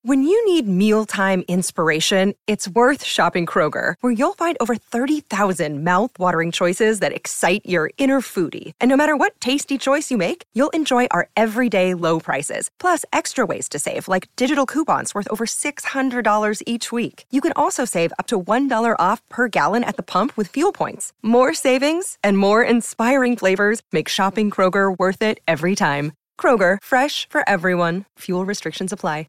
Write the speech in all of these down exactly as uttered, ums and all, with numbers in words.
When you need mealtime inspiration, it's worth shopping Kroger, where you'll find over thirty thousand mouth-watering choices that excite your inner foodie. And no matter what tasty choice you make, you'll enjoy our everyday low prices, plus extra ways to save, like digital coupons worth over six hundred dollars each week. You can also save up to one dollar off per gallon at the pump with fuel points. More savings and more inspiring flavors make shopping Kroger worth it every time. Kroger, fresh for everyone. Fuel restrictions apply.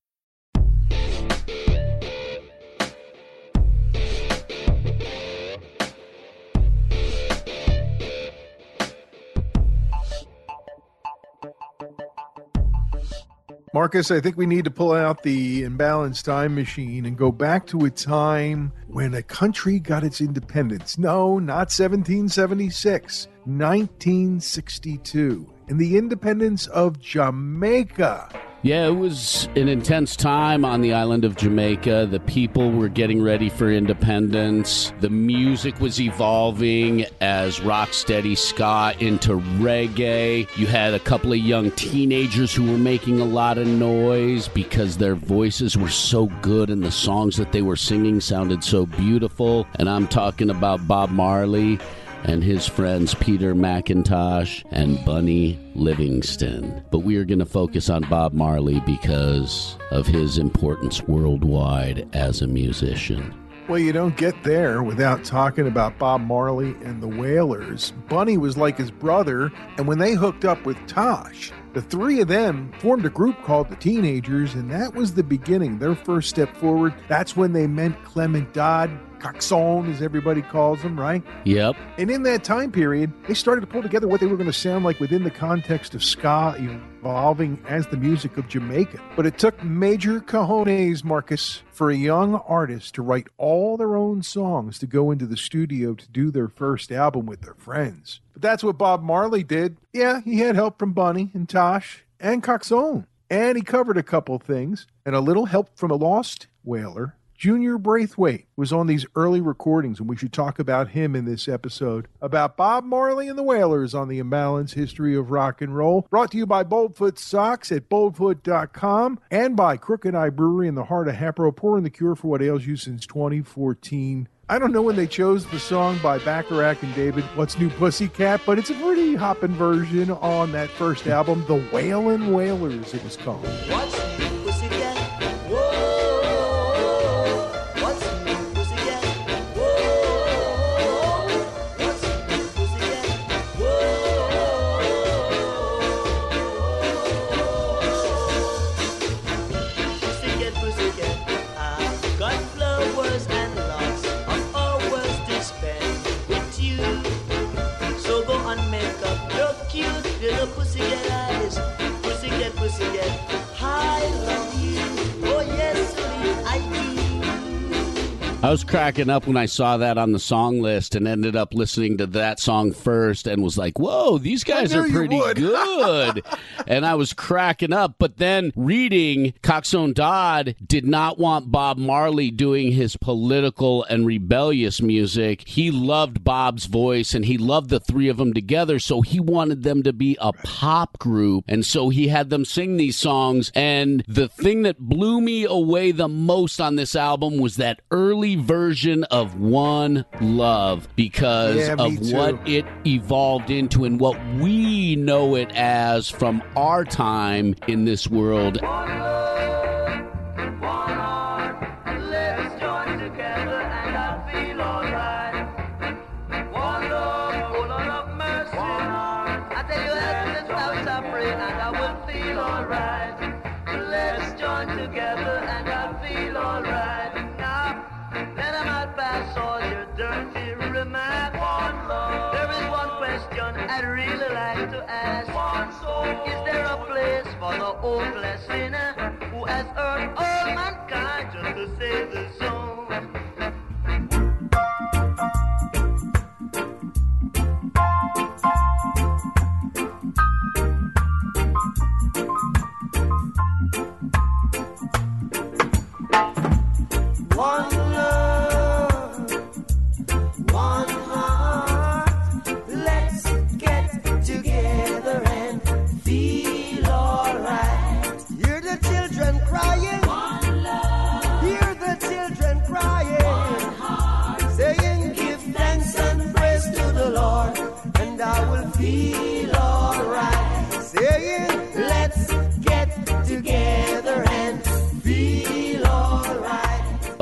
Marcus, I think we need to pull out the imbalanced time machine and go back to a time when a country got its independence. No, not seventeen seventy-six, nineteen sixty-two, and the independence of Jamaica. Yeah, it was an intense time on the island of Jamaica. The people were getting ready for independence. The music was evolving as rocksteady ska into reggae. You had a couple of young teenagers who were making a lot of noise because their voices were so good and the songs that they were singing sounded so beautiful. And I'm talking about Bob Marley and his friends Peter McIntosh and Bunny Livingston. But we are going to focus on Bob Marley because of his importance worldwide as a musician. Well, you don't get there without talking about Bob Marley and the Wailers. Bunny was like his brother, and when they hooked up with Tosh, the three of them formed a group called the Teenagers, and that was the beginning, their first step forward. That's when they met Clement Dodd, Coxsone, as everybody calls him, right? Yep. And in that time period, they started to pull together what they were going to sound like within the context of ska, evolving as the music of Jamaica. But it took major cojones, Marcus, for a young artist to write all their own songs to go into the studio to do their first album with their friends. But that's what Bob Marley did. Yeah, he had help from Bunny and Tosh and Coxsone. And he covered a couple things, and a little help from a lost wailer. Junior Braithwaite was on these early recordings, and we should talk about him in this episode, about Bob Marley and the Wailers on the Imbalanced History of Rock and Roll. Brought to you by Boldfoot Socks at boldfoot dot com and by Crooked Eye Brewery in the heart of Hapro, pouring the cure for what ails you since twenty fourteen. I don't know when they chose the song by Bacharach and David, What's New Pussycat, but it's a pretty hoppin' version on that first album, The Wailin' Wailers, it was called. What's New Pussycat? Whoa! Pussycat eyes, pussycat, pussycat, I love you, oh yes, I do. I was cracking up when I saw that on the song list and ended up listening to that song first and was like, whoa, these guys are pretty good. And I was cracking up. But then reading, Coxsone Dodd did not want Bob Marley doing his political and rebellious music. He loved Bob's voice and he loved the three of them together. So he wanted them to be a pop group. And so he had them sing these songs. And the thing that blew me away the most on this album was that early version of One Love, because yeah, of what it evolved into and what we know it as from our time in this world. Hopeless sinner who has earned all mankind just to save the soul. One love, one heart. Let's get together and feel alright. Hear the children crying. One love.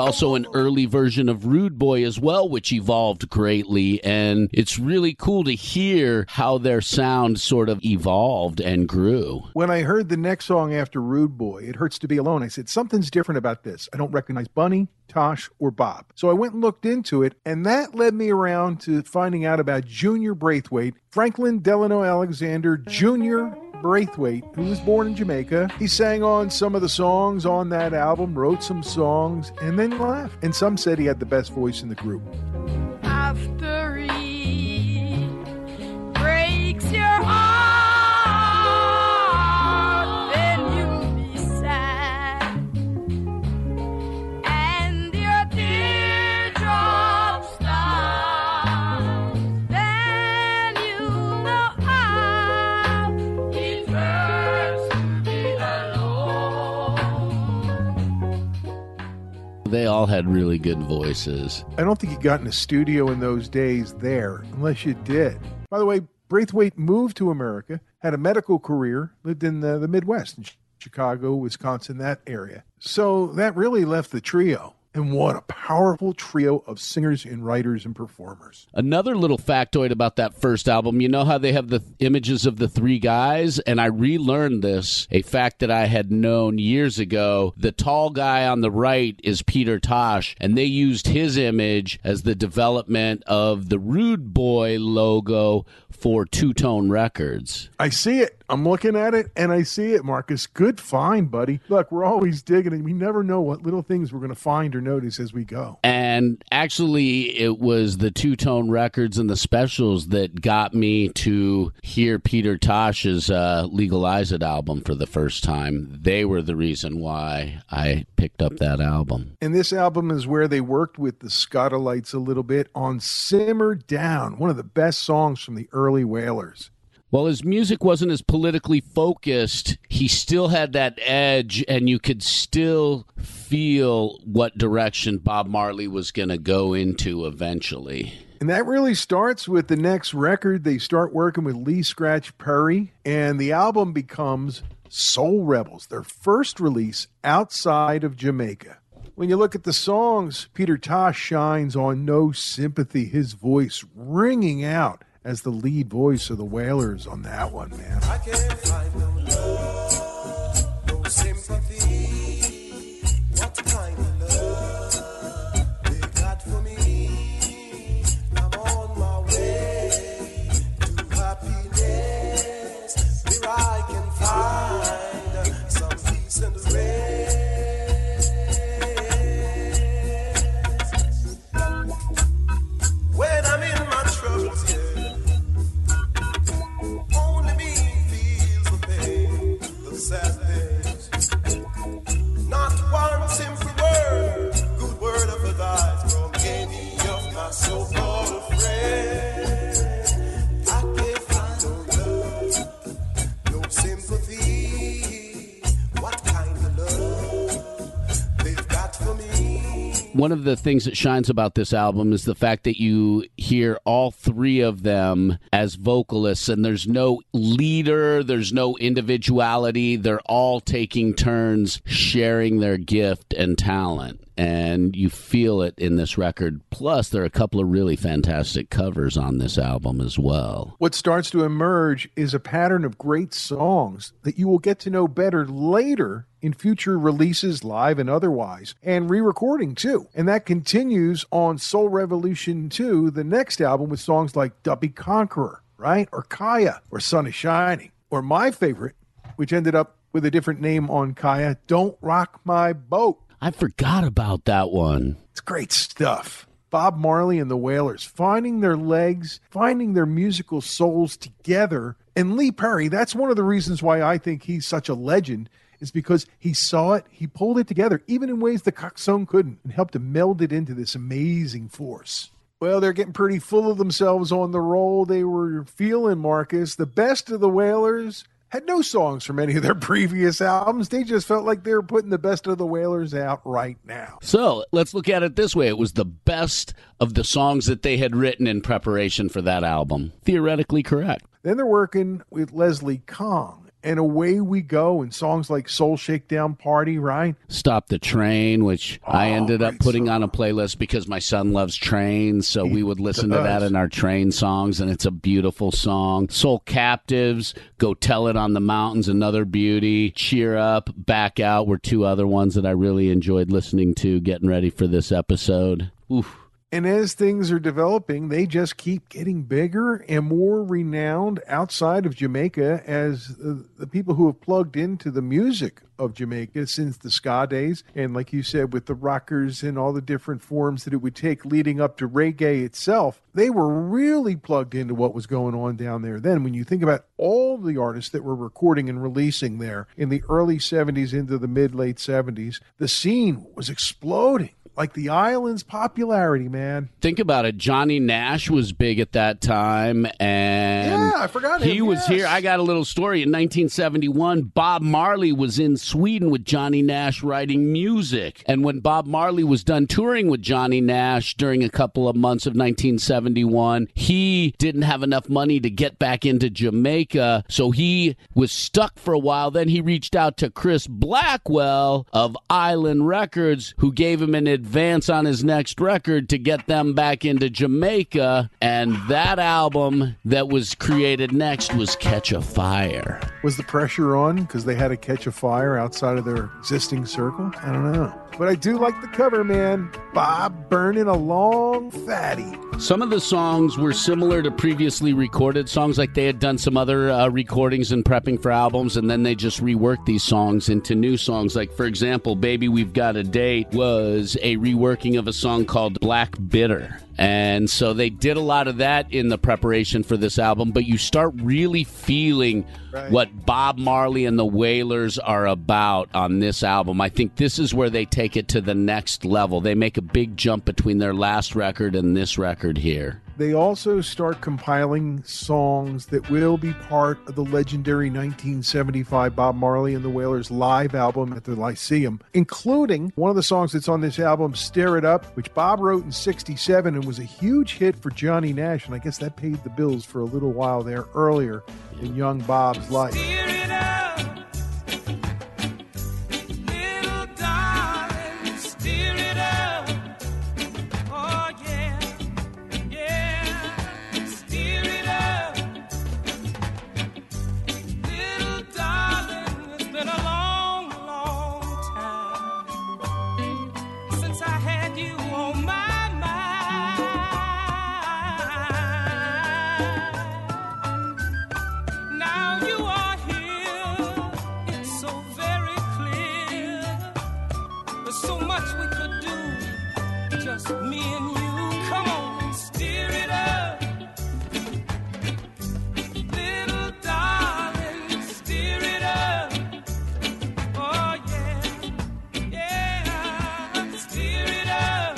Also an early version of Rude Boy as well, which evolved greatly, and it's really cool to hear how their sound sort of evolved and grew. When I heard the next song after Rude Boy, It Hurts to Be Alone, I said, something's different about this. I don't recognize Bunny, Tosh, or Bob. So I went and looked into it, and that led me around to finding out about Junior Braithwaite, Franklin Delano Alexander Junior Braithwaite, who was born in Jamaica. He sang on some of the songs on that album, wrote some songs, and then left. And some said he had the best voice in the group. After he breaks your heart, then you'll be sad, and your teardrops start, then you'll know how it hurts to be alone. They all had really good voices. I don't think you got in a studio in those days there, unless you did. By the way, Braithwaite moved to America, had a medical career, lived in the, the Midwest, in Chicago, Wisconsin, that area. So that really left the trio. And what a powerful trio of singers and writers and performers. Another little factoid about that first album, you know how they have the images of the three guys? And I relearned this, a fact that I had known years ago. The tall guy on the right is Peter Tosh, and they used his image as the development of the Rude Boy logo for Two Tone Records. I see it. I'm looking at it, and I see it, Marcus. Good find, buddy. Look, we're always digging, and we never know what little things we're going to find or notice as we go. And actually, it was the Two Tone Records and the specials that got me to hear Peter Tosh's uh, Legalize It album for the first time. They were the reason why I picked up that album. And this album is where they worked with the Scottolites a little bit on Simmer Down, one of the best songs from the early Wailers. Well, his music wasn't as politically focused. He still had that edge, and you could still feel what direction Bob Marley was going to go into eventually. And that really starts with the next record. They start working with Lee Scratch Perry, and the album becomes Soul Rebels, their first release outside of Jamaica. When you look at the songs, Peter Tosh shines on No Sympathy, his voice ringing out as the lead voice of the Wailers on that one, man. I can't find no love, no sympathy. What kind of love they got for me? I'm on my way to happiness, where I can find some peace and rest. When I'm in my troubles, yeah. Sad days. Not one simple word, good word of advice from any of my so-called friends. I can't find no love, no sympathy. What kind of love they've got for me? One of the things that shines about this album is the fact that you hear all three of them as vocalists, and there's no leader, there's no individuality. They're all taking turns sharing their gift and talent, and you feel it in this record. Plus, there are a couple of really fantastic covers on this album as well. What starts to emerge is a pattern of great songs that you will get to know better later in future releases, live and otherwise, and re-recording too. And that continues on Soul Revolution two, the next album, with songs like Dubby Conqueror, right? Or Kaya, or Sun is Shining. Or my favorite, which ended up with a different name on Kaya, Don't Rock My Boat. I forgot about that one. It's great stuff. Bob Marley and the Wailers finding their legs, finding their musical souls together. And Lee Perry, that's one of the reasons why I think he's such a legend, is because he saw it, he pulled it together, even in ways the Coxsone couldn't, and helped to meld it into this amazing force. Well, they're getting pretty full of themselves on the roll they were feeling, Marcus. The best of the Wailers had no songs from any of their previous albums. They just felt like they were putting the best of the Wailers out right now. So let's look at it this way. It was the best of the songs that they had written in preparation for that album. Theoretically correct. Then they're working with Leslie Kong. and Away We Go, and songs like Soul Shakedown Party, right? Stop the Train, which Oh, I ended up great putting song. on a playlist because my son loves trains, so He we would listen to that does. in our train songs, and it's a beautiful song. Soul Captives, Go Tell It on the Mountains, another beauty. Cheer Up, Back Out were two other ones that I really enjoyed listening to, getting ready for this episode. Oof. And as things are developing, they just keep getting bigger and more renowned outside of Jamaica as uh, the people who have plugged into the music of Jamaica since the ska days. And like you said, with the rockers and all the different forms that it would take leading up to reggae itself, they were really plugged into what was going on down there. Then when you think about all the artists that were recording and releasing there in the early seventies into the mid-late seventies, the scene was exploding. Like the island's popularity, man. Think about it. Johnny Nash was big at that time, and Yeah, I forgot he him, was yes. here. I got a little story. In nineteen seventy-one, Bob Marley was in Sweden with Johnny Nash writing music. And when Bob Marley was done touring with Johnny Nash during a couple of months of nineteen seventy-one, he didn't have enough money to get back into Jamaica, so he was stuck for a while. Then he reached out to Chris Blackwell of Island Records, who gave him an advance on his next record to get them back into Jamaica, and that album that was created next was Catch a Fire. Was the pressure on because they had to catch a fire outside of their existing circle? I don't know. But I do like the cover, man. Bob burning a long fatty. Some of the songs were similar to previously recorded songs, like they had done some other uh, recordings and prepping for albums, and then they just reworked these songs into new songs. Like, for example, Baby We've Got a Date was a reworking of a song called Black Bitter. And so they did a lot of that in the preparation for this album, but you start really feeling Right. what Bob Marley and the Wailers are about on this album. I think this is where they take it to the next level. They make a big jump between their last record and this record here. They also start compiling songs that will be part of the legendary nineteen seventy-five Bob Marley and the Wailers live album at the Lyceum, including one of the songs that's on this album, Stir It Up, which Bob wrote in sixty-seven and was a huge hit for Johnny Nash, and I guess that paid the bills for a little while there earlier in young Bob's life. Steer it up, little darling, steer it up. Oh yeah, yeah, steer it up, little darling. It's been a long, long time since I had you on my mind. Now you are here, it's so very clear. There's so much we could do, just me and you. Come on, steer it up, little darling, steer it up. Oh yeah, yeah, steer it up,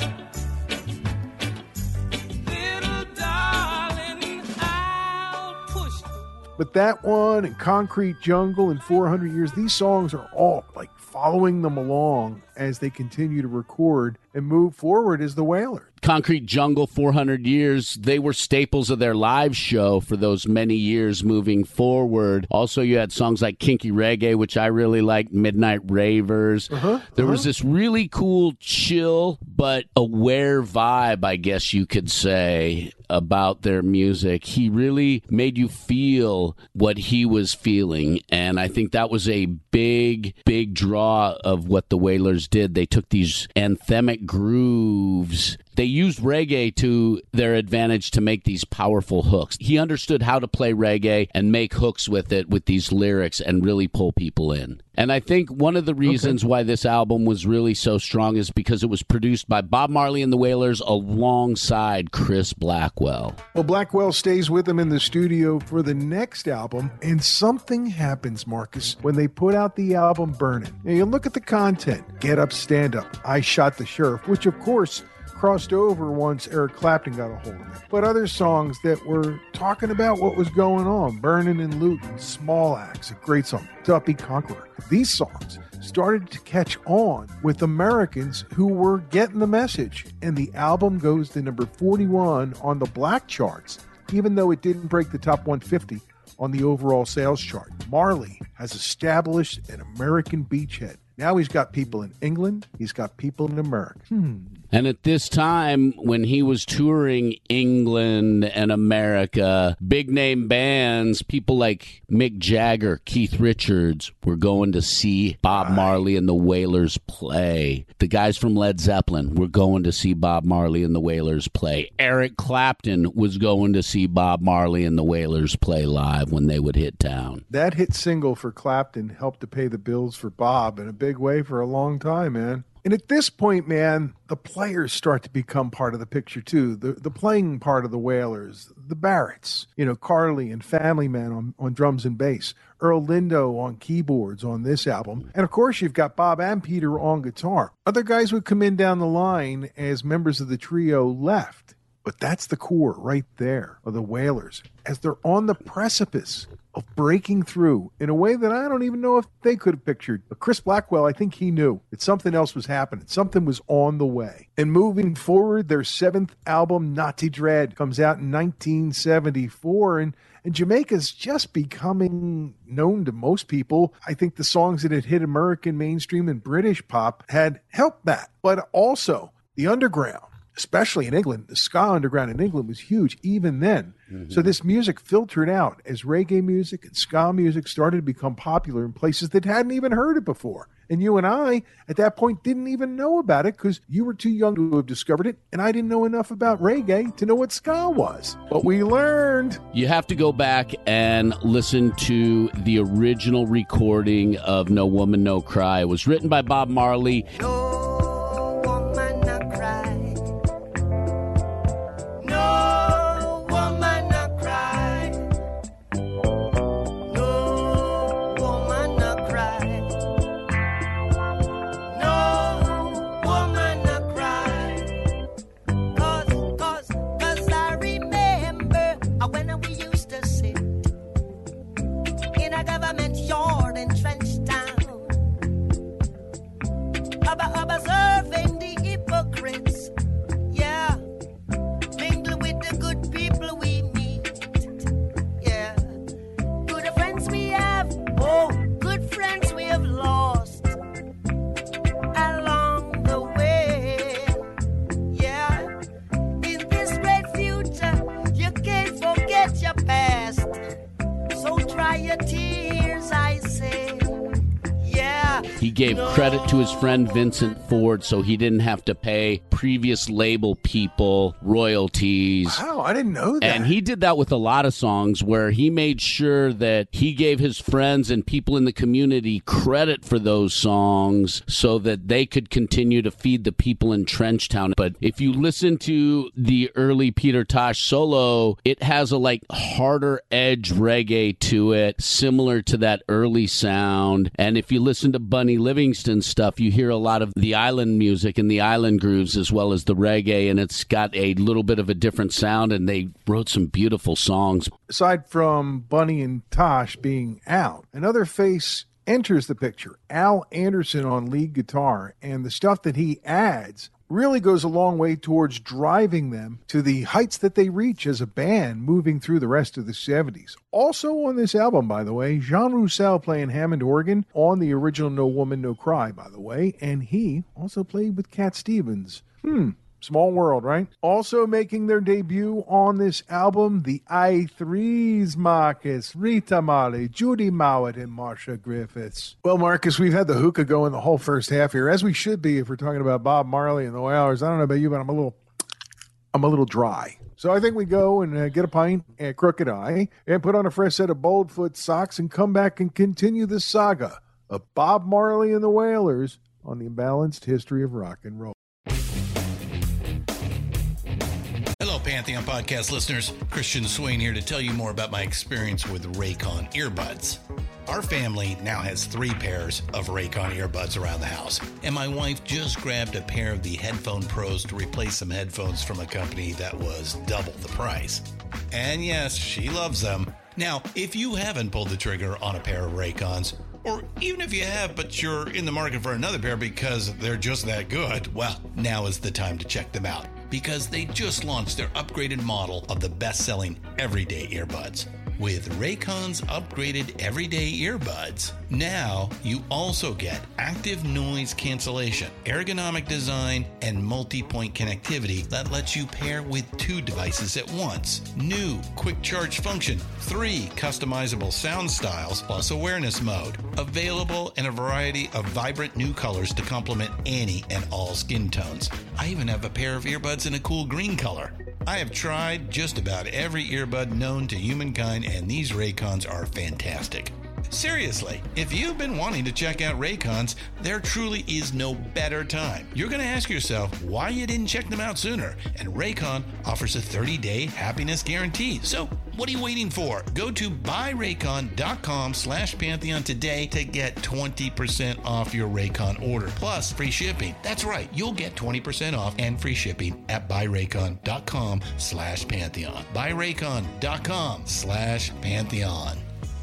little darling. I'll push the But that one and Concrete Jungle and four hundred Years, these songs are all like following them along as they continue to record and move forward as the Wailers. Concrete Jungle, four hundred Years, they were staples of their live show for those many years moving forward. Also, you had songs like Kinky Reggae, which I really liked, Midnight Ravers. Uh-huh, there uh-huh. was this really cool, chill, but aware vibe, I guess you could say, about their music. He really made you feel what he was feeling, and I think that was a big, big draw of what the Wailers did. They took these anthemic grooves. They used reggae to their advantage to make these powerful hooks. He understood how to play reggae and make hooks with it, with these lyrics, and really pull people in. And I think one of the reasons okay. why this album was really so strong is because it was produced by Bob Marley and the Wailers alongside Chris Blackwell. Well, Blackwell stays with them in the studio for the next album, and something happens, Marcus, when they put out the album Burnin'. Now, you look at the content. Get Up, Stand Up, I Shot the Sheriff, which, of course, crossed over once Eric Clapton got a hold of it. But other songs that were talking about what was going on, Burnin' and Lootin', Small Axe, a great song, Duppy Conqueror. These songs started to catch on with Americans who were getting the message, and the album goes to number forty-one on the black charts, even though it didn't break the top one fifty. on the overall sales chart. Marley has established an American beachhead. Now he's got people in England. He's got people in America. Hmm. And at this time, when he was touring England and America, big name bands, people like Mick Jagger, Keith Richards, were going to see Bob Marley and the Wailers play. The guys from Led Zeppelin were going to see Bob Marley and the Wailers play. Eric Clapton was going to see Bob Marley and the Wailers play live when they would hit town. That hit single for Clapton helped to pay the bills for Bob in a big way for a long time, man. And at this point, man, the players start to become part of the picture, too. The the playing part of the Wailers, the Barretts, you know, Carly and Family Man on, on drums and bass, Earl Lindo on keyboards on this album. And, of course, you've got Bob and Peter on guitar. Other guys would come in down the line as members of the trio left. But that's the core right there of the Wailers as they're on the precipice of breaking through in a way that I don't even know if they could have pictured. But Chris Blackwell, I think he knew that something else was happening. Something was on the way. And moving forward, their seventh album, Nazi Dread, comes out in nineteen seventy-four. And, and Jamaica's just becoming known to most people. I think the songs that had hit American mainstream and British pop had helped that. But also, the underground, especially in England, the ska underground in England was huge even then. Mm-hmm. So this music filtered out as reggae music and ska music started to become popular in places that hadn't even heard it before. And you and I, at that point, didn't even know about it because you were too young to have discovered it, and I didn't know enough about reggae to know what ska was. But we learned. You have to go back and listen to the original recording of No Woman, No Cry. It was written by Bob Marley. No woman no cry. No woman no cry. No woman no cry. No woman no cry. Cause, cause, cause I remember when we used to sit in a government yard in Trenchtown, observing the hypocrites, yeah, mingle with the good people we meet, yeah, good friends we have, oh, good friends we have lost along the way, yeah, in this great future, you can't forget your past, so dry your tears, I say. Yeah. He gave no. credit to his friend Vincent Ford so he didn't have to pay previous label people royalties. Wow, I didn't know that. And he did that with a lot of songs where he made sure that he gave his friends and people in the community credit for those songs so that they could continue to feed the people in Trenchtown. But if you listen to the early Peter Tosh solo, it has a like harder edge reggae to it, similar to that early sound. And if you listen to Bunny Livingston stuff, you hear a lot of the island music and the island grooves as well as the reggae, and it's got a little bit of a different sound, and they wrote some beautiful songs. Aside from Bunny and Tosh being out, another face enters the picture, Al Anderson on lead guitar, and the stuff that he adds really goes a long way towards driving them to the heights that they reach as a band moving through the rest of the seventies. Also on this album, by the way, Jean Roussel playing Hammond organ on the original No Woman, No Cry, by the way, and he also played with Cat Stevens. Hmm. Small world, right? Also making their debut on this album, the I threes, Marcus, Rita Marley, Judy Mowat, and Marsha Griffiths. Well, Marcus, we've had the hookah going the whole first half here, as we should be if we're talking about Bob Marley and the Wailers. I don't know about you, but I'm a little, I'm a little dry. So I think we go and uh, get a pint at Crooked Eye and put on a fresh set of Boldfoot socks and come back and continue the saga of Bob Marley and the Wailers on the Imbalanced History of Rock and Roll. Hello, Pantheon Podcast listeners. Christian Swain here to tell you more about my experience with Raycon earbuds. Our family now has three pairs of Raycon earbuds around the house, and my wife just grabbed a pair of the Headphone Pros to replace some headphones from a company that was double the price. And yes, she loves them. Now, if you haven't pulled the trigger on a pair of Raycons, or even if you have, but you're in the market for another pair because they're just that good, well, now is the time to check them out, because they just launched their upgraded model of the best-selling everyday earbuds. With Raycon's upgraded everyday earbuds, now you also get active noise cancellation, ergonomic design, and multi-point connectivity that lets you pair with two devices at once. New quick charge function, three customizable sound styles, plus awareness mode. Available in a variety of vibrant new colors to complement any and all skin tones. I even have a pair of earbuds in a cool green color. I have tried just about every earbud known to humankind, and these Raycons are fantastic. Seriously, if you've been wanting to check out Raycons, there truly is no better time. You're going to ask yourself why you didn't check them out sooner, and Raycon offers a thirty-day happiness guarantee. So what are you waiting for? Go to buyraycon.com slash Pantheon today to get twenty percent off your Raycon order, plus free shipping. That's right, you'll get twenty percent off and free shipping at buyraycon.com slash Pantheon. buyraycon.com slash Pantheon.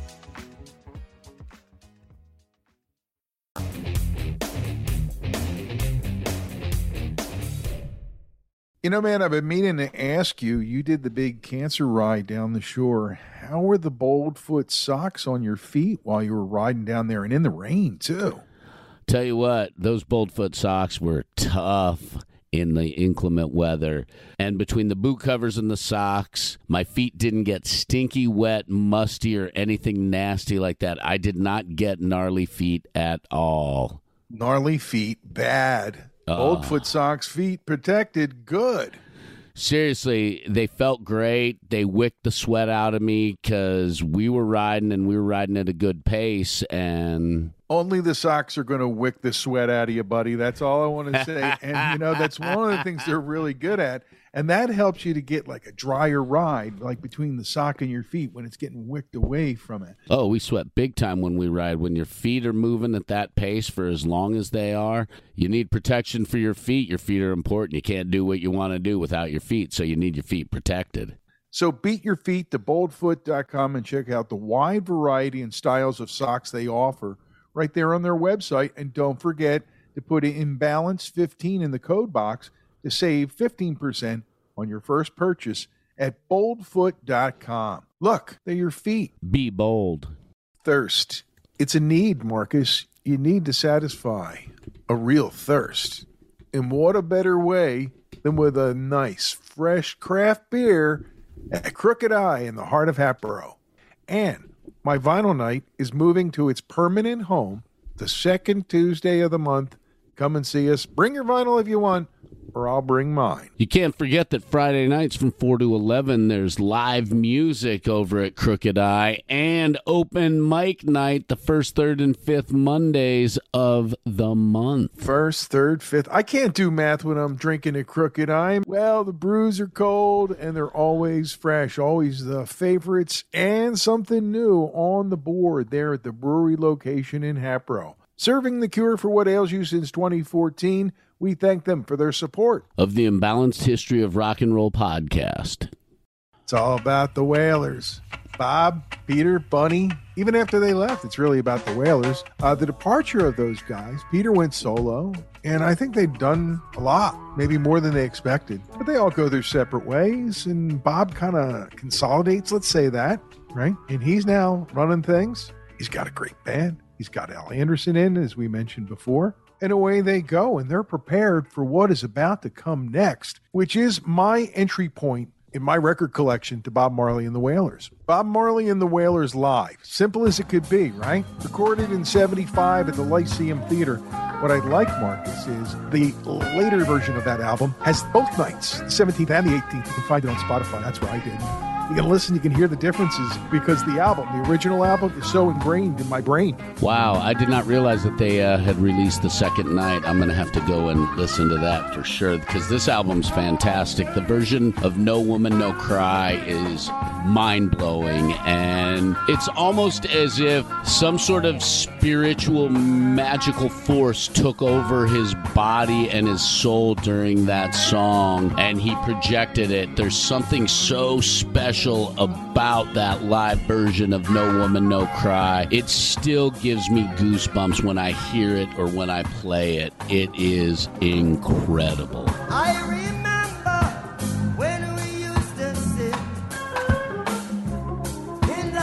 You know, man, I've been meaning to ask you, you did the big cancer ride down the shore. How were the Boldfoot socks on your feet while you were riding down there and in the rain, too? Tell you what, those Boldfoot socks were tough in the inclement weather. And between the boot covers and the socks, my feet didn't get stinky, wet, musty, or anything nasty like that. I did not get gnarly feet at all. Gnarly feet, bad. Uh, Boldfoot socks, feet protected, good. Seriously, they felt great. They wicked the sweat out of me because we were riding and we were riding at a good pace. And only the socks are going to wick the sweat out of you, buddy. That's all I want to say. And, you know, that's one of the things they're really good at. And that helps you to get like a drier ride, like between the sock and your feet when it's getting wicked away from it. Oh, we sweat big time when we ride. When your feet are moving at that pace for as long as they are, you need protection for your feet. Your feet are important. You can't do what you want to do without your feet, so you need your feet protected. So beat your feet to boldfoot dot com and check out the wide variety and styles of socks they offer right there on their website. And don't forget to put Imbalance fifteen in the code box to save fifteen percent on your first purchase at boldfoot dot com. Look, they're your feet. Be bold. Thirst. It's a need, Marcus. You need to satisfy a real thirst. And what a better way than with a nice, fresh craft beer at Crooked Eye in the heart of Hatboro. And my vinyl night is moving to its permanent home the second Tuesday of the month. Come and see us. Bring your vinyl if you want, or I'll bring mine. You can't forget that Friday nights from four to eleven, there's live music over at Crooked Eye and open mic night the first, third, and fifth Mondays of the month. First, third, fifth. I can't do math when I'm drinking at Crooked Eye. Well, the brews are cold and they're always fresh, always the favorites and something new on the board there at the brewery location in Hatboro. Serving the cure for what ails you since twenty fourteen, we thank them for their support of the Imbalanced History of Rock and Roll podcast. It's all about the Wailers. Bob, Peter, Bunny, even after they left, it's really about the Wailers. Uh, the departure of those guys, Peter went solo, and I think they've done a lot, maybe more than they expected. But they all go their separate ways, and Bob kind of consolidates, let's say that, right? And he's now running things. He's got a great band. He's got Al Anderson in, as we mentioned before. And away they go, and they're prepared for what is about to come next, which is my entry point in my record collection to Bob Marley and the Wailers. Bob Marley and the Wailers live. Simple as it could be, right? Recorded in seventy-five at the Lyceum Theater. What I like, Marcus, is the later version of that album has both nights, the seventeenth and the eighteenth. You can find it on Spotify. That's where I did. You can listen, you can hear the differences because the album, the original album, is so ingrained in my brain. Wow, I did not realize that they uh, had released the second night. I'm going to have to go and listen to that for sure because this album's fantastic. The version of No Woman, No Cry is mind-blowing, and it's almost as if some sort of spiritual, magical force took over his body and his soul during that song, and he projected it. There's something so special about that live version of No Woman, No Cry. It still gives me goosebumps when I hear it or when I play it. It is incredible. I remember when we used to sit in the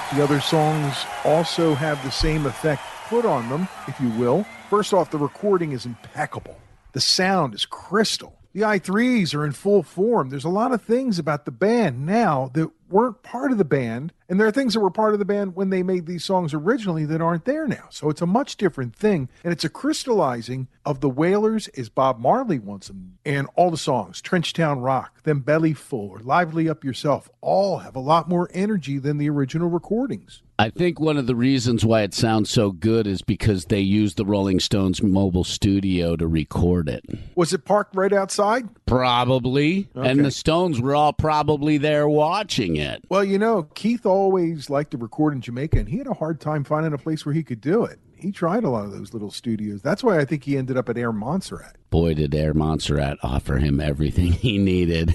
The other songs also have the same effect put on them, if you will. First off, the recording is impeccable. The sound is crystal. The I threes are in full form. There's a lot of things about the band now that weren't part of the band, and there are things that were part of the band when they made these songs originally that aren't there now. So it's a much different thing, and it's a crystallizing of the Wailers as Bob Marley wants them. And all the songs, Trenchtown Rock, then Belly Full, or Lively Up Yourself, all have a lot more energy than the original recordings. I think one of the reasons why it sounds so good is because they used the Rolling Stones mobile studio to record it. Was it parked right outside? Probably. Okay. And the Stones were all probably there watching it. Well, you know, Keith always liked to record in Jamaica, and he had a hard time finding a place where he could do it. He tried a lot of those little studios. That's why I think he ended up at Air Montserrat. Boy, did Air Montserrat offer him everything he needed.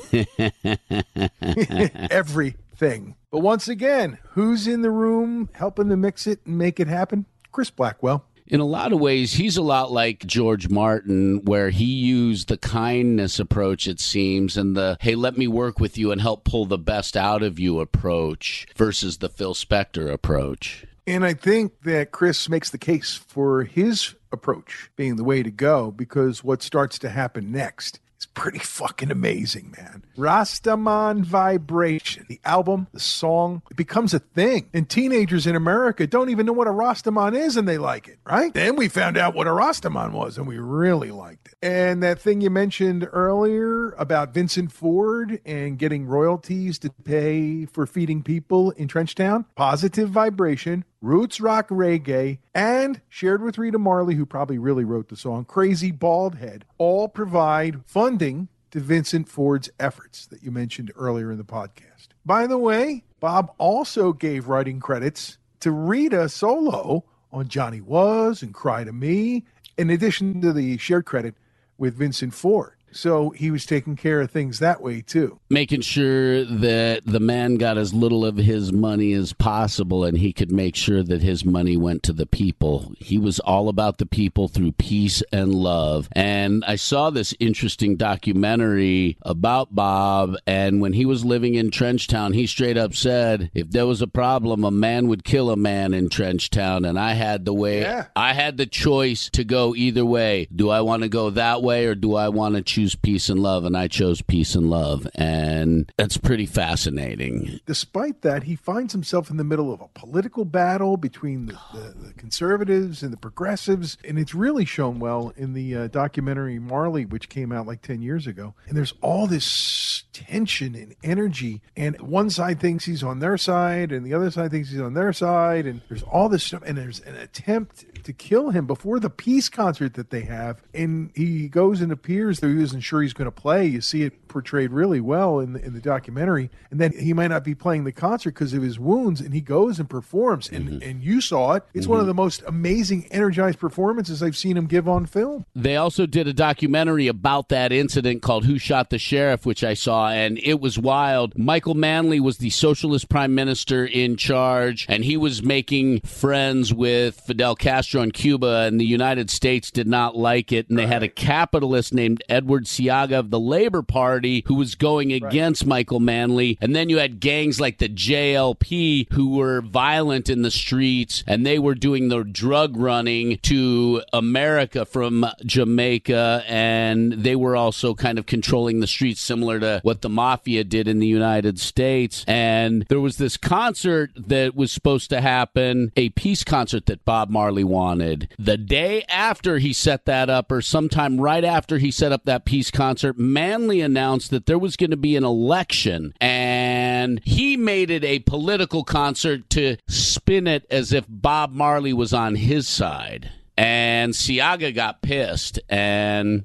Everything. But once again, who's in the room helping to mix it and make it happen? Chris Blackwell. In a lot of ways, he's a lot like George Martin, where he used the kindness approach, it seems, and the, hey, let me work with you and help pull the best out of you approach versus the Phil Spector approach. And I think that Chris makes the case for his approach being the way to go, because what starts to happen next is pretty fucking amazing, man. Rastaman Vibration, the album, the song, it becomes a thing. And teenagers in America don't even know what a Rastaman is, and they like it, right? Then we found out what a Rastaman was, and we really liked it. And that thing you mentioned earlier about Vincent Ford and getting royalties to pay for feeding people in Trenchtown, Positive Vibration, Roots Rock Reggae, and shared with Rita Marley, who probably really wrote the song, Crazy Bald Head, all provide funding to Vincent Ford's efforts that you mentioned earlier in the podcast. By the way, Bob also gave writing credits to Rita solo on Johnny Was and Cry to Me, in addition to the shared credit with Vincent Ford. So he was taking care of things that way, too. Making sure that the man got as little of his money as possible, and he could make sure that his money went to the people. He was all about the people through peace and love. And I saw this interesting documentary about Bob, and when he was living in Trenchtown, he straight up said, if there was a problem, a man would kill a man in Trenchtown, and I had the way, Yeah. I had the choice to go either way. Do I want to go that way, or do I want to choose peace and love? And I chose peace and love, and that's pretty fascinating. Despite that, he finds himself in the middle of a political battle between the, the, the conservatives and the progressives, and it's really shown well in the uh, documentary Marley, which came out like ten years ago. And there's all this tension and energy, and one side thinks he's on their side, and the other side thinks he's on their side, and there's all this stuff, and there's an attempt to kill him before the peace concert that they have, and he goes and appears, though he isn't sure he's going to play. You see it portrayed really well in the, in the documentary, and then he might not be playing the concert because of his wounds, and he goes and performs, and, mm-hmm. and you saw it. It's mm-hmm. one of the most amazing, energized performances I've seen him give on film. They also did a documentary about that incident called Who Shot the Sheriff, which I saw, and it was wild. Michael Manley was the socialist prime minister in charge, and he was making friends with Fidel Castro in Cuba, and the United States did not like it, and they right. had a capitalist named Edward Seaga of the Labor Party who was going against right. Michael Manley, and then you had gangs like the J L P who were violent in the streets, and they were doing the drug running to America from Jamaica, and they were also kind of controlling the streets similar to what the mafia did in the United States. And there was this concert that was supposed to happen, a peace concert that Bob Marley wanted. The day after he set that up, or sometime right after he set up that peace concert, Manley announced that there was going to be an election, and he made it a political concert to spin it as if Bob Marley was on his side. And Seaga got pissed, and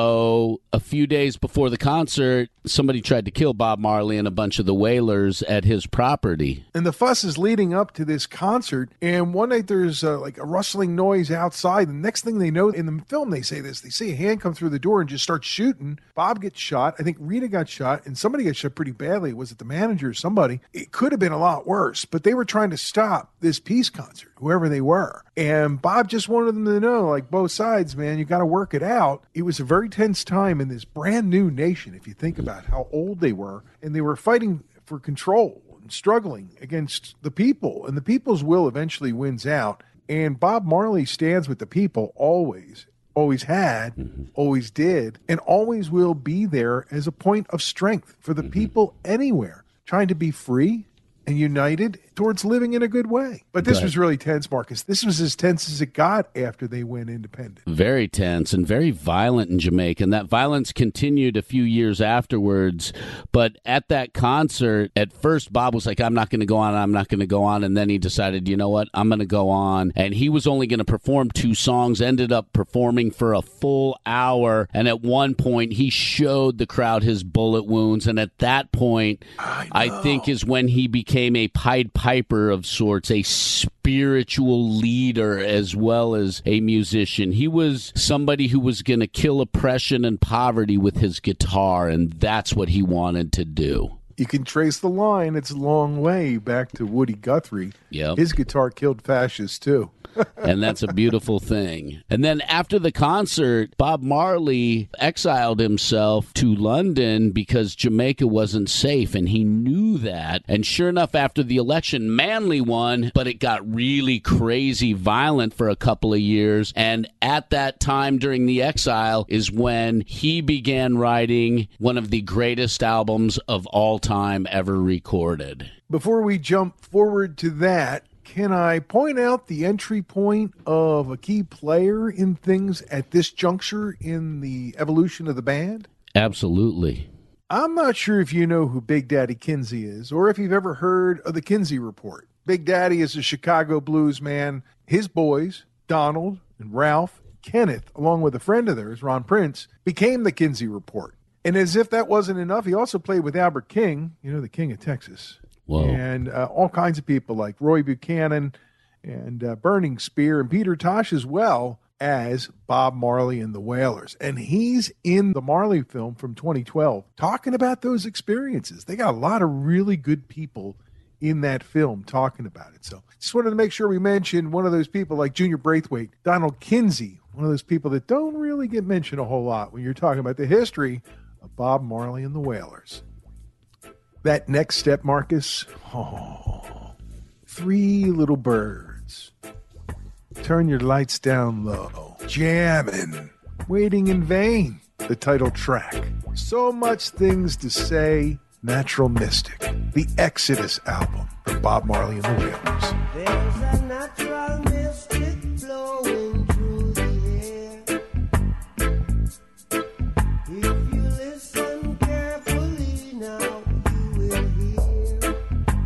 so a few days before the concert, somebody tried to kill Bob Marley and a bunch of the Wailers at his property. And the fuss is leading up to this concert, and one night there's uh, like a rustling noise outside, and the next thing they know, in the film they say this, they see a hand come through the door and just start shooting. Bob gets shot, I think Rita got shot, and somebody got shot pretty badly. Was it the manager or somebody? It could have been a lot worse, but they were trying to stop this peace concert, whoever they were. And Bob just wanted them to know, like, both sides, man, you got to work it out. It was a very tense time in this brand new nation, if you think about how old they were, and they were fighting for control. and struggling against the people, and the people's will eventually wins out. And Bob Marley stands with the people always, always had, mm-hmm. always did, and always will be there as a point of strength for the mm-hmm. people anywhere, trying to be free and united towards living in a good way. But this Right. was really tense, Marcus. This was as tense as it got after they went independent. Very tense and very violent in Jamaica. And that violence continued a few years afterwards. But at that concert, at first, Bob was like, I'm not going to go on, I'm not going to go on. And then he decided, you know what, I'm going to go on. And he was only going to perform two songs, ended up performing for a full hour. And at one point, he showed the crowd his bullet wounds. And at that point, I, I think is when he became a Pied Piper of sorts, a spiritual leader as well as a musician. He was somebody who was going to kill oppression and poverty with his guitar, and that's what he wanted to do. You can trace the line. It's a long way back to Woody Guthrie. Yep. His guitar killed fascists, too. And that's a beautiful thing. And then after the concert, Bob Marley exiled himself to London because Jamaica wasn't safe, and he knew that. And sure enough, after the election, Manley won, but it got really crazy violent for a couple of years. And at that time during the exile is when he began writing one of the greatest albums of all time ever recorded. Before we jump forward to that, can I point out the entry point of a key player in things at this juncture in the evolution of the band? Absolutely. I'm not sure if you know who Big Daddy Kinsey is, or if you've ever heard of the Kinsey Report. Big Daddy is a Chicago blues man. His boys, Donald and Ralph, Kenneth, along with a friend of theirs, Ron Prince, became the Kinsey Report. And as if that wasn't enough, he also played with Albert King, you know, the King of Texas. Whoa. And uh, all kinds of people like Roy Buchanan and uh, Burning Spear and Peter Tosh, as well as Bob Marley and the Wailers. And he's in the Marley film from twenty twelve talking about those experiences. They got a lot of really good people in that film talking about it. So just wanted to make sure we mentioned one of those people like Junior Braithwaite, Donald Kinsey, one of those people that don't really get mentioned a whole lot when you're talking about the history of Bob Marley and the Wailers. That next step, Marcus, oh, three little birds. Turn your lights down low. Jamming. Waiting in vain. The title track. So much things to say. Natural Mystic. The Exodus album from Bob Marley and the Wailers. There's a natural mystic flowing through the air. If you listen carefully now, you will hear.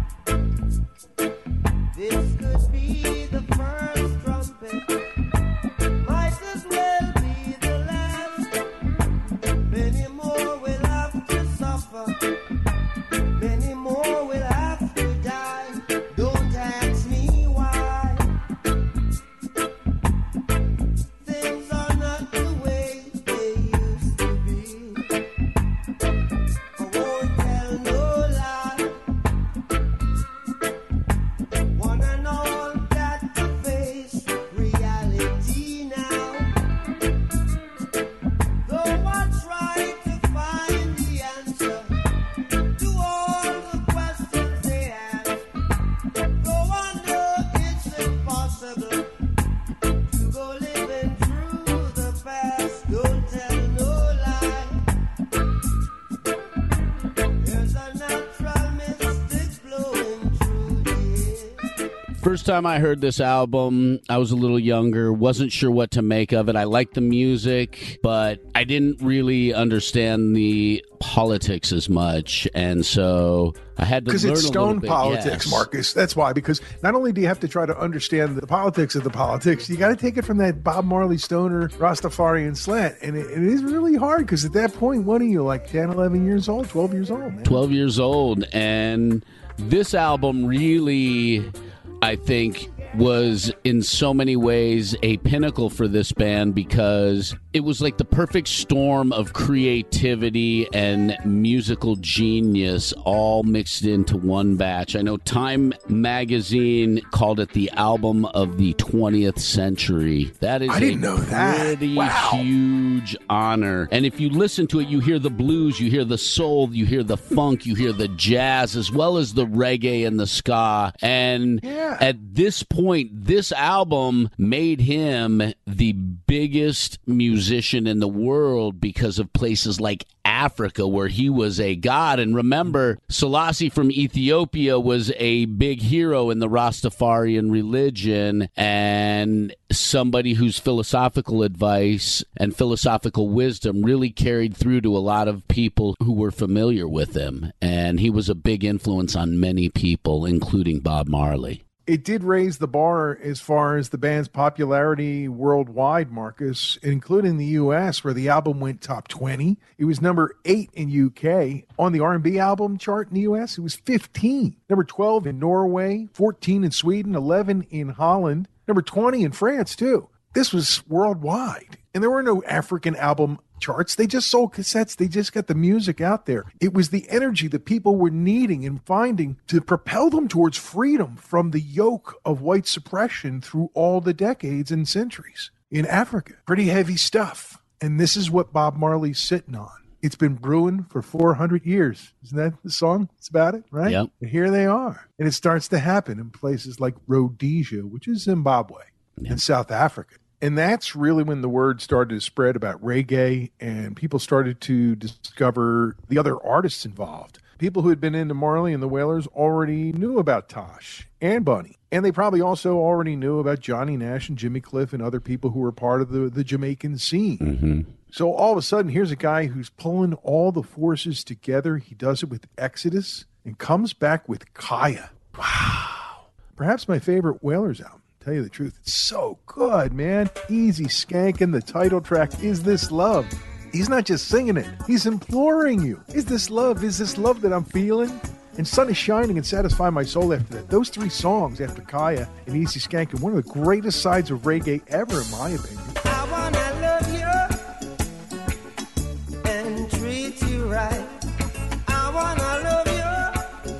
This could be the first trumpet, might as well be the last. Many more will have to suffer. Many more will have to die. Don't ask me why. Things are not the way they used to be. I won't tell no lie. One and all got to face reality now. Though I try to find the answer to all the questions they ask, though I know it's impossible to go living through the past. Don't tell no lie. There's a natural mystic blowing through the air. First time I heard this album, I was a little younger, wasn't sure what to make of it. I liked the music, but I didn't really understand the politics as much, and so I had to learn Because it's a little stone bit. politics, Yes. Marcus. That's why. Because not only do you have to try to understand the politics of the politics, you got to take it from that Bob Marley stoner Rastafarian slant. And it, it is really hard because at that point, what are you, like ten, eleven years old, twelve years old, man? twelve years old, and this album really, I think, was in so many ways a pinnacle for this band because it was like the perfect storm of creativity and musical genius all mixed into one batch. I know Time magazine called it the album of the twentieth century. That is I didn't a know that. pretty Wow. huge honor. And if you listen to it, you hear the blues, you hear the soul, you hear the funk, you hear the jazz, as well as the reggae and the ska. And Yeah. at this point, this album made him the biggest musician in the world because of places like Africa, where he was a god. And remember, Selassie from Ethiopia was a big hero in the Rastafarian religion and somebody whose philosophical advice and philosophical wisdom really carried through to a lot of people who were familiar with him. And he was a big influence on many people, including Bob Marley. It did raise the bar as far as the band's popularity worldwide, Marcus, including the U S, where the album went top twenty. It was number eight in U K. On the R and B album chart in the U S, it was fifteen. Number twelve in Norway, fourteen in Sweden, eleven in Holland, number twenty in France, too. This was worldwide. And there were no African album charts. They just sold cassettes. They just got the music out there. It was the energy that people were needing and finding to propel them towards freedom from the yoke of white suppression through all the decades and centuries in Africa. Pretty heavy stuff. And this is what Bob Marley's sitting on. It's been brewing for four hundred years. Isn't that the song? It's about it, right? Yep. And here they are. And it starts to happen in places like Rhodesia, which is Zimbabwe, Yep. and South Africa. And that's really when the word started to spread about reggae and people started to discover the other artists involved. People who had been into Marley and the Wailers already knew about Tosh and Bunny. And they probably also already knew about Johnny Nash and Jimmy Cliff and other people who were part of the, the Jamaican scene. Mm-hmm. So all of a sudden, here's a guy who's pulling all the forces together. He does it with Exodus and comes back with Kaya. Wow. Perhaps my favorite Wailers album. Tell you the truth, it's so good, man. Easy skanking. The title track, Is This Love? He's not just singing it, he's imploring you. Is this love? Is this love that I'm feeling? And Sun is Shining and Satisfy My Soul after that. Those three songs after Kaya and Easy Skanking, one of the greatest sides of reggae ever, in my opinion. I wanna love you and treat you right. I wanna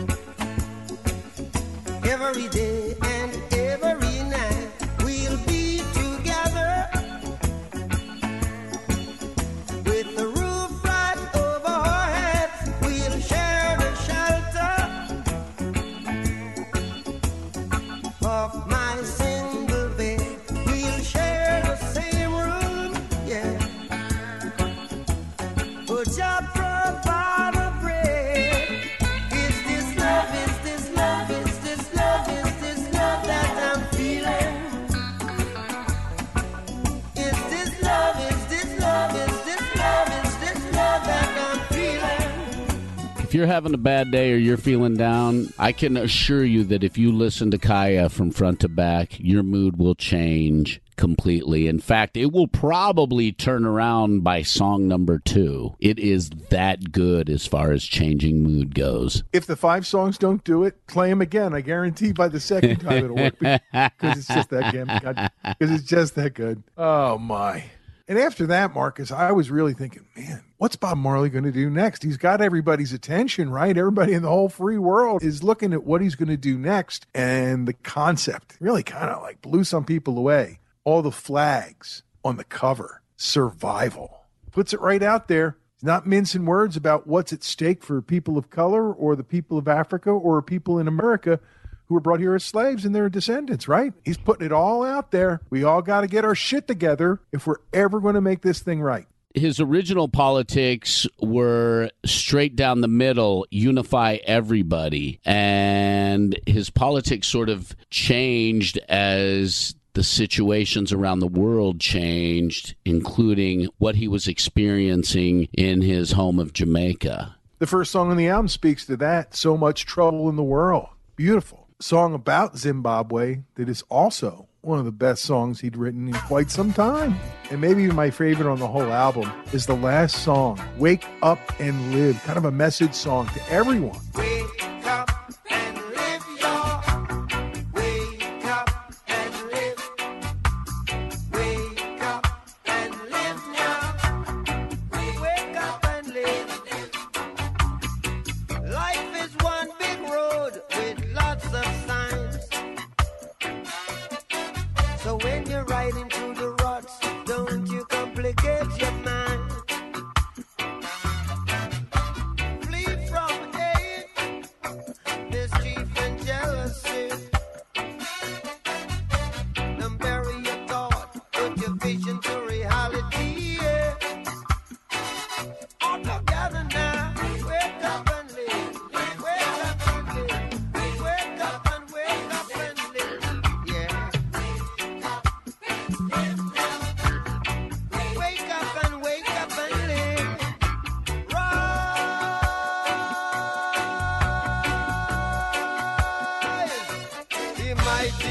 love you every day and every night. We'll be together with the roof right over our heads. We'll share the shelter of my single bed. We'll share the same room, yeah. But just provide a bread. Is this love? Is this love? Is this love? Is this love that I'm feeling? Is this love? Is this love? Is this love? Is this love that I'm feeling? If you're having a bad day or you're feeling down, I can assure you that if you listen to Kaya from front to back, your mood will change completely. In fact, it will probably turn around by song number two. It is that good as far as changing mood goes. If the five songs don't do it, play them again. I guarantee by the second time it'll work because it's just that good. Because it's just that good. Oh, my. And after that, Marcus, I was really thinking, man, what's Bob Marley going to do next? He's got everybody's attention, right? Everybody in the whole free world is looking at what he's going to do next. And the concept really kind of like blew some people away. All the flags on the cover, survival. Puts it right out there. He's not mincing words about what's at stake for people of color or the people of Africa or people in America who were brought here as slaves and their descendants, right? He's putting it all out there. We all got to get our shit together if we're ever going to make this thing right. His original politics were straight down the middle, unify everybody. And his politics sort of changed as the situations around the world changed, including what he was experiencing in his home of Jamaica. The first song on the album speaks to that. So Much Trouble in the World. Beautiful. Song about Zimbabwe that is also one of the best songs he'd written in quite some time. And maybe my favorite on the whole album is the last song, Wake Up and Live, kind of a message song to everyone. Wake up and live your, wake up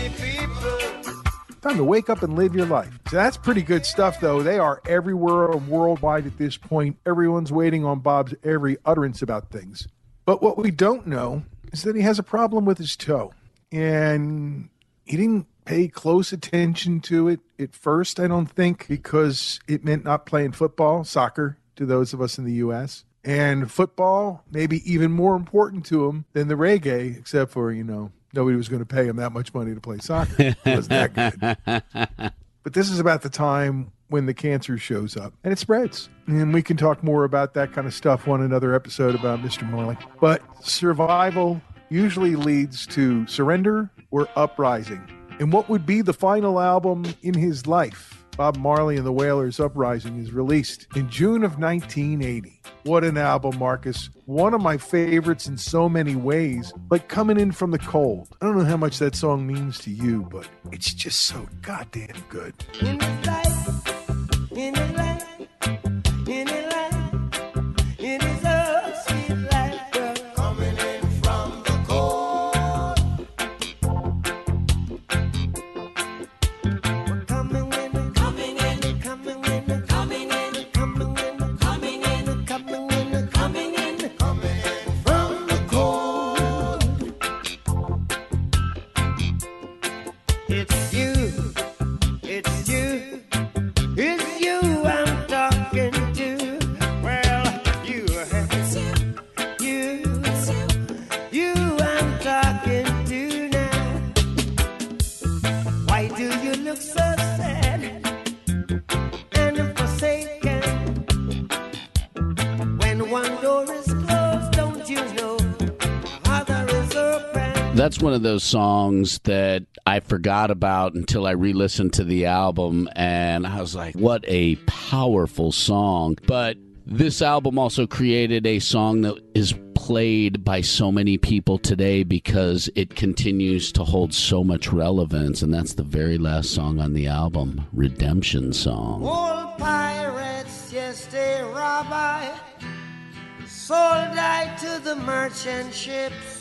the people. Time to wake up and live your life. So that's pretty good stuff, though. They are everywhere worldwide at this point. Everyone's waiting on Bob's every utterance about things. But what we don't know is that he has a problem with his toe. And he didn't pay close attention to it at first, I don't think, because it meant not playing football, soccer, to those of us in the U S. And football, maybe even more important to him than the reggae, except for, you know, nobody was going to pay him that much money to play soccer. It wasn't that good. But this is about the time when the cancer shows up and it spreads. And we can talk more about that kind of stuff on another episode about Mister Marley. But survival usually leads to surrender or uprising. And what would be the final album in his life, Bob Marley and the Wailers' Uprising, is released in June of nineteen eighty. What an album, Marcus. One of my favorites in so many ways, like Coming In From the Cold. I don't know how much that song means to you, but it's just so goddamn good. In his life, in his life, in his life, in his own sweet life, girl. Coming in from the cold. We're coming in, coming in, coming in, coming in, coming in, coming in, coming in, coming in, coming in from the cold. It's you. It's you, it's you I'm talking to. Well, you, it's you, you, you I'm talking to now. Why do you look so sad and forsaken? When one door is closed, don't you know the other is open? That's one of those songs that I forgot about until I re-listened to the album, and I was like, what a powerful song. But this album also created a song that is played by so many people today because it continues to hold so much relevance, and that's the very last song on the album, Redemption Song. Old pirates, yes, they rob I, sold I to the merchant ships.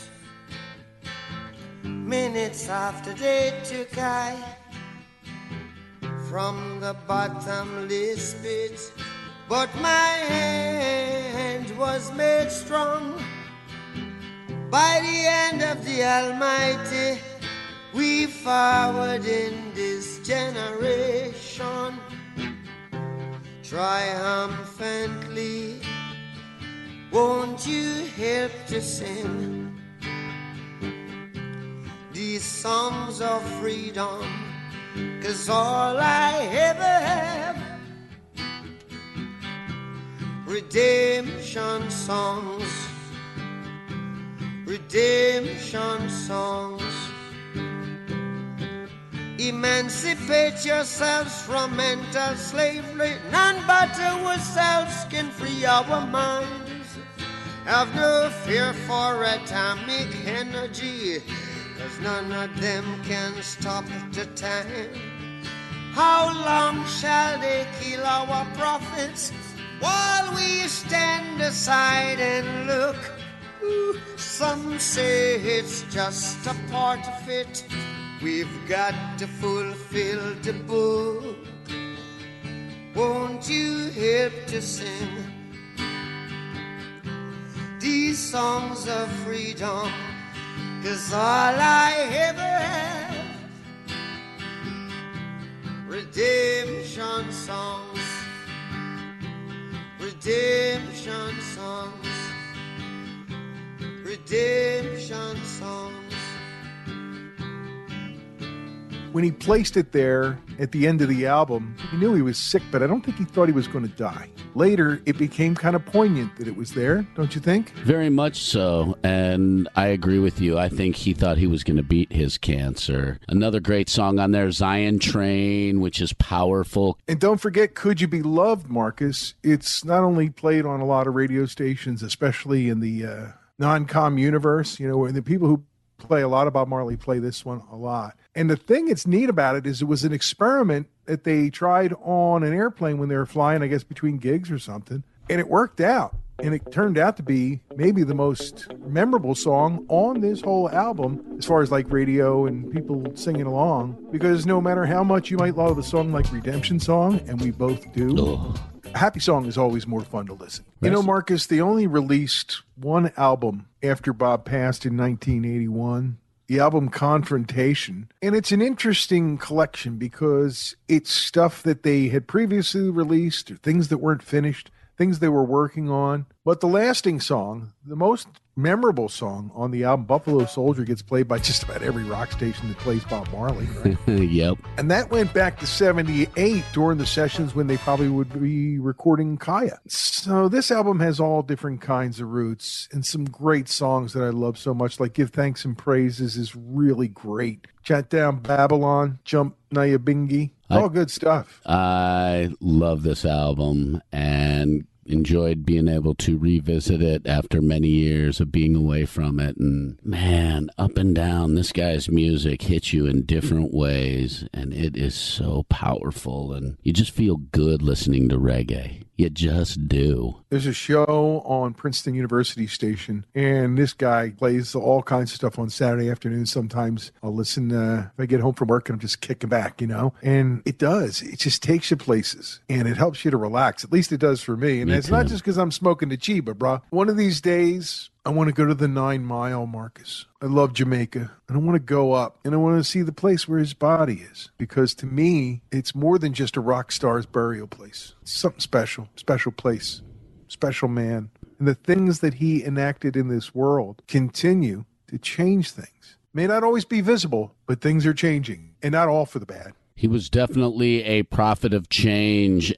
Minutes after they took I from the bottomless pit, but my hand was made strong by the hand of the Almighty. We forward in this generation triumphantly. Won't you help to sing these songs of freedom? 'Cause all I ever have, redemption songs, redemption songs. Emancipate yourselves from mental slavery. None but ourselves can free our minds. Have no fear for atomic energy, 'cause none of them can stop the time. How long shall they kill our prophets while we stand aside and look? Ooh, some say it's just a part of it. We've got to fulfill the book. Won't you help to sing these songs of freedom? 'Cause all I ever have, redemption songs, redemption songs, redemption songs. When he placed it there at the end of the album, he knew he was sick, but I don't think he thought he was going to die. Later, it became kind of poignant that it was there, don't you think? Very much so, and I agree with you. I think he thought he was going to beat his cancer. Another great song on there, Zion Train, which is powerful. And don't forget Could You Be Loved, Marcus. It's not only played on a lot of radio stations, especially in the uh, non-com universe, you know, where the people who play a lot of Bob Marley play this one a lot. And the thing that's neat about it is it was an experiment that they tried on an airplane when they were flying, I guess, between gigs or something. And it worked out. And it turned out to be maybe the most memorable song on this whole album, as far as like radio and people singing along. Because no matter how much you might love a song like Redemption Song, and we both do, Oh. a happy song is always more fun to listen. You know, Yes. Marcus, they only released one album after Bob passed in nineteen eighty-one. The album Confrontation. And it's an interesting collection because it's stuff that they had previously released or things that weren't finished, things they were working on. But the lasting song, the most memorable song on the album, Buffalo Soldier, gets played by just about every rock station that plays Bob Marley. Right? Yep. And that went back to seventy-eight during the sessions when they probably would be recording Kaya. So this album has all different kinds of roots and some great songs that I love so much, like Give Thanks and Praises is really great. Chat Down Babylon, Jump Nyabingi, all good stuff. I love this album and enjoyed being able to revisit it after many years of being away from it. And man, up and down, this guy's music hits you in different ways, and it is so powerful, and you just feel good listening to reggae. You just do. There's a show on Princeton University station, and this guy plays all kinds of stuff on Saturday afternoons. Sometimes I'll listen uh, if I get home from work and I'm just kicking back, you know? And it does. It just takes you places, and it helps you to relax. At least it does for me. And Me it's not too. just because I'm smoking the Chiba, bro. One of these days, I want to go to the Nine Mile, Marcus. I love Jamaica, and I want to go up, and I want to see the place where his body is. Because to me, it's more than just a rock star's burial place. It's something special, special place, special man. And the things that he enacted in this world continue to change things. May not always be visible, but things are changing, and not all for the bad. He was definitely a prophet of change,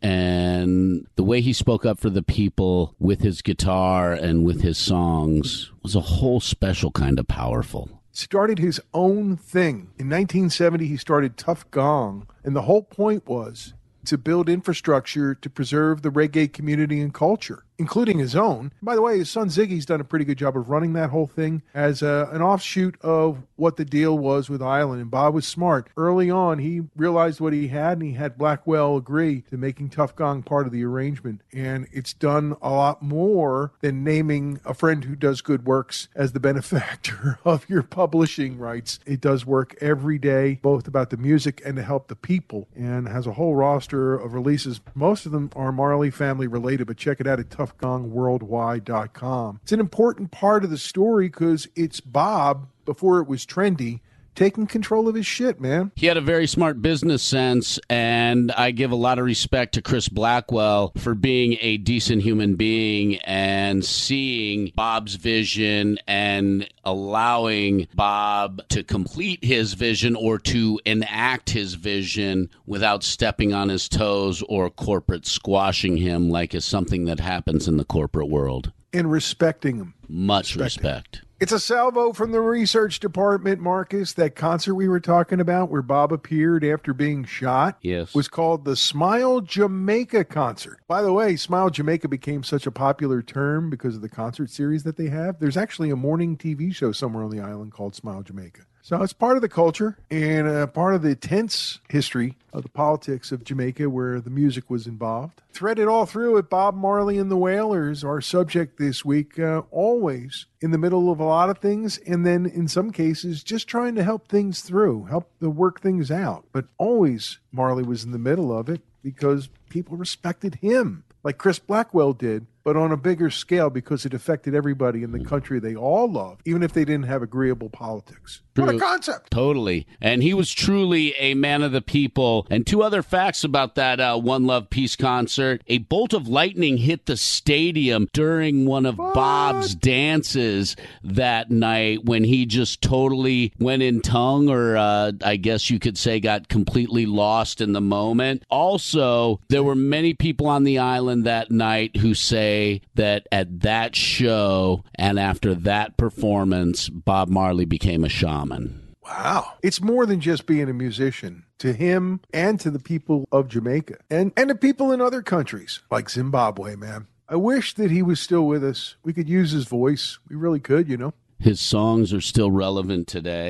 and the way he spoke up for the people with his guitar and with his songs was a whole special kind of powerful. Started his own thing. In nineteen seventy, he started Tough Gong, and the whole point was to build infrastructure to preserve the reggae community and culture, including his own. By the way, his son Ziggy's done a pretty good job of running that whole thing as a, an offshoot of what the deal was with Island. And Bob was smart. Early on, he realized what he had, and he had Blackwell agree to making Tough Gong part of the arrangement. And it's done a lot more than naming a friend who does good works as the benefactor of your publishing rights. It does work every day, both about the music and to help the people, and has a whole roster of releases. Most of them are Marley family related, but check it out at tough gong worldwide dot com. It's an important part of the story because it's Bob, before it was trendy, taking control of his shit, man. He had a very smart business sense, and I give a lot of respect to Chris Blackwell for being a decent human being and seeing Bob's vision and allowing Bob to complete his vision or to enact his vision without stepping on his toes or corporate squashing him like is something that happens in the corporate world. And respecting him. Much Respecting. respect. It's a salvo from the research department, Marcus. That concert we were talking about where Bob appeared after being shot Yes. was called the Smile Jamaica concert. By the way, Smile Jamaica became such a popular term because of the concert series that they have. There's actually a morning T V show somewhere on the island called Smile Jamaica. So it's part of the culture and uh, part of the tense history of the politics of Jamaica where the music was involved. Threaded all through it, Bob Marley and the Wailers, our subject this week, uh, always in the middle of a lot of things, and then in some cases just trying to help things through, help to work things out. But always Marley was in the middle of it because people respected him, like Chris Blackwell did, but on a bigger scale because it affected everybody in the country they all loved, even if they didn't have agreeable politics. What a True. concept! Totally. And he was truly a man of the people. And two other facts about that uh, One Love Peace concert. A bolt of lightning hit the stadium during one of What? Bob's dances that night when he just totally went in tongue, or uh, I guess you could say got completely lost in the moment. Also, there were many people on the island that night who say that at that show and after that performance, Bob Marley became a shaman. Wow. It's more than just being a musician. To him and to the people of Jamaica and, and to people in other countries like Zimbabwe, man. I wish that he was still with us. We could use his voice. We really could, you know. His songs are still relevant today.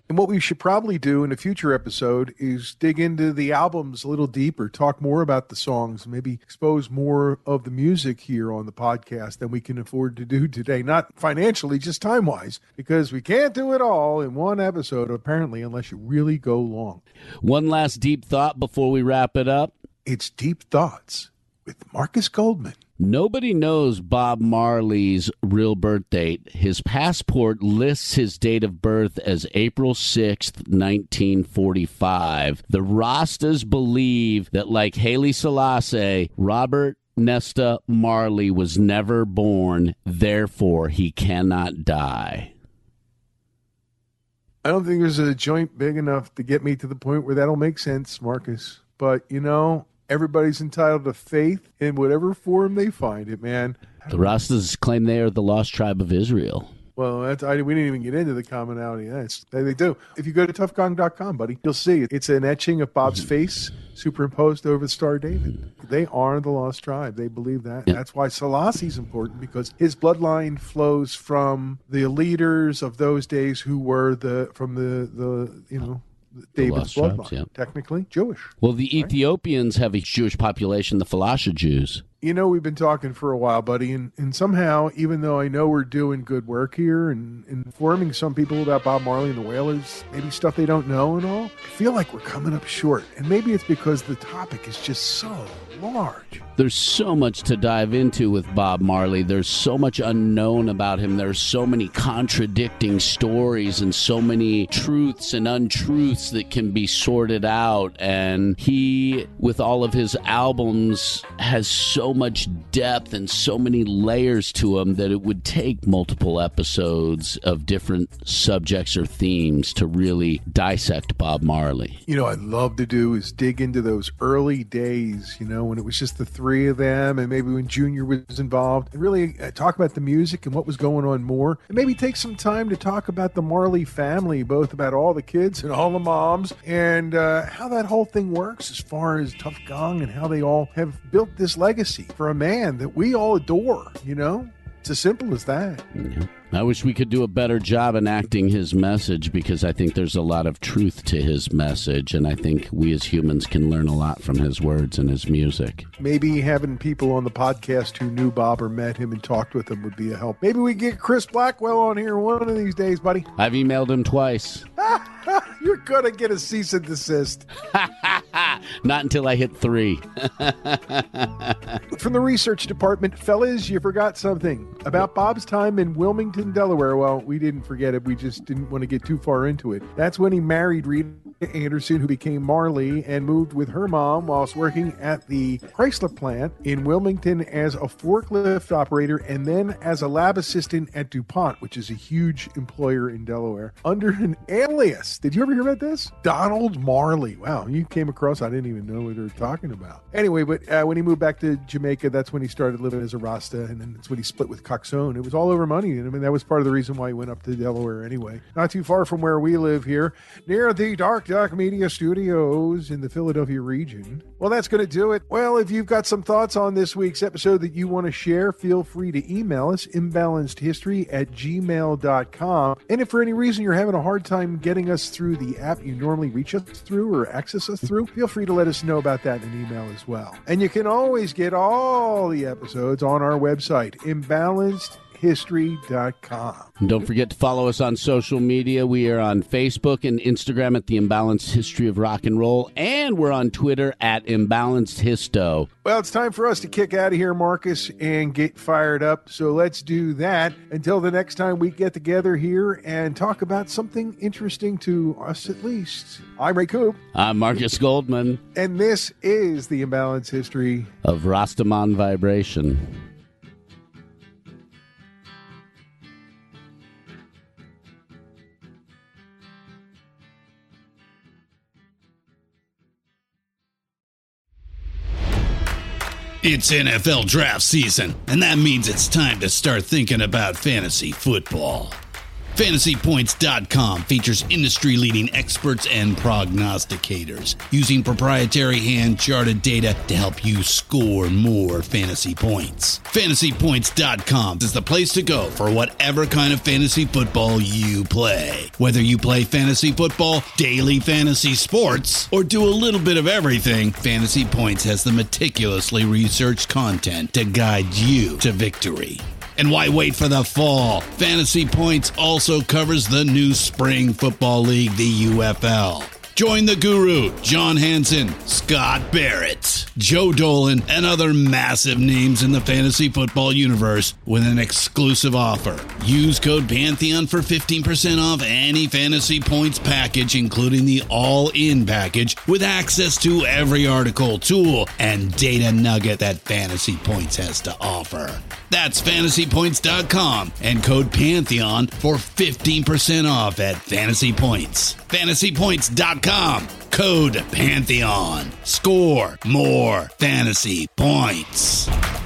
And what we should probably do in a future episode is dig into the albums a little deeper, talk more about the songs, maybe expose more of the music here on the podcast than we can afford to do today. Not financially, just time-wise, because we can't do it all in one episode, apparently, unless you really go long. One last deep thought before we wrap it up. It's Deep Thoughts with Marcus Goldman. Nobody knows Bob Marley's real birth date. His passport lists his date of birth as April sixth, nineteen forty-five. The Rastas believe that, like Haile Selassie, Robert Nesta Marley was never born, therefore he cannot die. I don't think there's a joint big enough to get me to the point where that'll make sense, Marcus. But, you know, everybody's entitled to faith in whatever form they find it, man. The Rastas claim they are the lost tribe of Israel. Well, that's, I, we didn't even get into the commonality. That's, they, they do. If you go to tough gong dot com, buddy, you'll see it. It's an etching of Bob's face superimposed over the Star of David. They are the lost tribe. They believe that. Yeah. That's why Selassie's important, because his bloodline flows from the leaders of those days who were the from the, the you know, David's lost tribes, bloodline, yeah. technically Jewish. Well, the Ethiopians have a Jewish population, the Falasha Jews. You know, we've been talking for a while, buddy, and, and somehow, even though I know we're doing good work here and informing some people about Bob Marley and the Wailers, maybe stuff they don't know and all, I feel like we're coming up short. And maybe it's because the topic is just so large. There's so much to dive into with Bob Marley. There's so much unknown about him. There's so many contradicting stories and so many truths and untruths that can be sorted out. And he, with all of his albums, has so much depth and so many layers to him that it would take multiple episodes of different subjects or themes to really dissect Bob Marley. You know, I'd love to do is dig into those early days, you know, when it was just the three of them, and maybe when Junior was involved, and really uh, talk about the music and what was going on more, and maybe take some time to talk about the Marley family, both about all the kids and all the moms, and uh, how that whole thing works as far as Tough Gong and how they all have built this legacy for a man that we all adore, you know? It's as simple as that. Yeah. I wish we could do a better job enacting his message, because I think there's a lot of truth to his message, and I think we as humans can learn a lot from his words and his music. Maybe having people on the podcast who knew Bob or met him and talked with him would be a help. Maybe we get Chris Blackwell on here one of these days, buddy. I've emailed him twice. You're going to get a cease and desist. Not until I hit three. From the research department, fellas, you forgot something about Bob's time in Wilmington, Delaware. Well, we didn't forget it. We just didn't want to get too far into it. That's when he married Rita Anderson, who became Marley, and moved with her mom whilst working at the Chrysler plant in Wilmington as a forklift operator and then as a lab assistant at DuPont, which is a huge employer in Delaware, under an alias. Did you ever hear about this? Donald Marley. Wow, you came across, I didn't even know what they were talking about. Anyway, but uh, when he moved back to Jamaica, that's when he started living as a Rasta, and then that's when he split with Coxone. It was all over money. I mean, that was part of the reason why he went up to Delaware anyway. Not too far from where we live here, near the Dark Duck Media Studios in the Philadelphia region. Well, that's going to do it. Well, if you've got some thoughts on this week's episode that you want to share, feel free to email us, imbalancedhistory at gmail dot com. And if for any reason you're having a hard time getting us through the app you normally reach us through or access us through, feel free to let us know about that in an email as well. And you can always get all the episodes on our website, imbalanced history dot com. And don't forget to follow us on social media. We are on Facebook and Instagram at The Imbalanced History of Rock and Roll, and we're on Twitter at Imbalanced Histo. Well, it's time for us to kick out of here, Marcus, and get fired up. So let's do that. Until the next time we get together here and talk about something interesting to us at least. I'm Ray Coop. I'm Marcus Goldman. And this is The Imbalanced History of Rastaman Vibration. It's N F L draft season, and that means it's time to start thinking about fantasy football. Fantasy Points dot com features industry-leading experts and prognosticators using proprietary hand-charted data to help you score more fantasy points. Fantasy Points dot com is the place to go for whatever kind of fantasy football you play. Whether you play fantasy football, daily fantasy sports, or do a little bit of everything, Fantasy Points has the meticulously researched content to guide you to victory. And why wait for the fall? Fantasy Points also covers the new spring football league, the U F L. Join the guru, John Hansen, Scott Barrett, Joe Dolan, and other massive names in the fantasy football universe with an exclusive offer. Use code Pantheon for fifteen percent off any Fantasy Points package, including the all-in package, with access to every article, tool, and data nugget that Fantasy Points has to offer. That's Fantasy Points dot com and code Pantheon for fifteen percent off at Fantasy Points. Fantasy Points dot com, code Pantheon. Score more fantasy points.